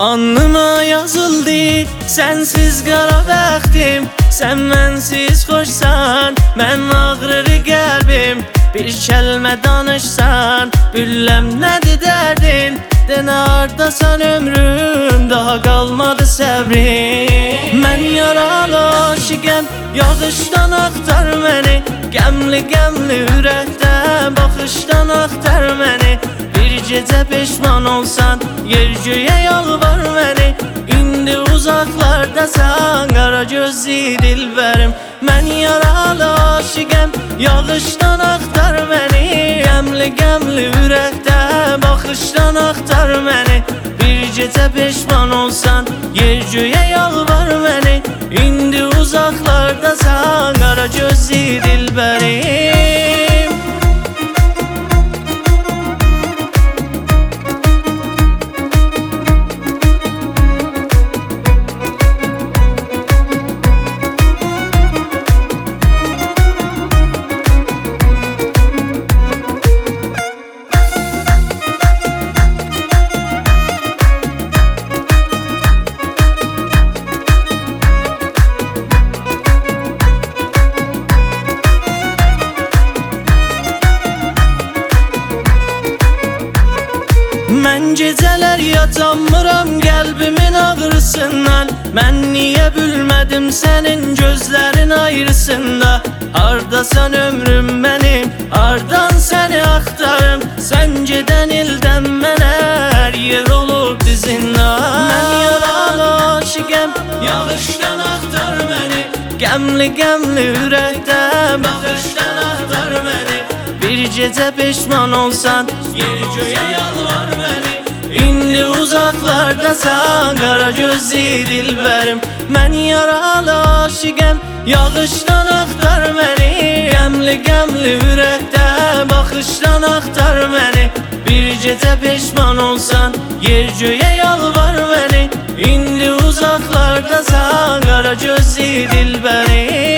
Alnıma yazıldı sensiz qara bəxtim. Sən mənsiz xoşsan, mən ağrır qəlbim. Bir kəlmə danışsan, billəm nədir dərdin? Denə hardasan ömrüm, daha qalmadı səbrim. Mən yaralı aşiqəm, yağışdan axtar məni. Qəmli ürəkdən, baxışdan axtar məni. Bir gecə peşman olsan, yer göyə yalvar məni. İndi uzaqlardasan, qara gözlü dilbərim. Mən yaralı aşiqəm, yağışdan axtar məni. Qəmli ürəkdən, baxışdan axtar məni. Bir gecə peşman olsan, yer göyə yalvar məni. İndi uzaqlardasan, qara gözlü dilbərim. Mən gecələr yatamıram qəlbimin ağrısından. Mən niyə bilmədim sənin gözlərin ayrısında? Hardasan ömrüm mənim, hardan səni axtarım? Sən gedən ildən mənə hər yer olub dizinə. Mən yaralı aşiqəm, yağışdan axtar məni. Qəmli ürəkdən, baxışdan axtar məni. Bir gecə peşman olsan, yer göyə yalvar məni. İndi uzaqlardasan, qara gözlü dilbərim. Mən yaralı aşiqəm, yağışdan axtar məni. Qəmli ürəkdən, baxışdan axtar məni. Bir gecə peşman olsan, yer göyə yalvar məni. İndi uzaqlardasan, qara gözlü dilbərim.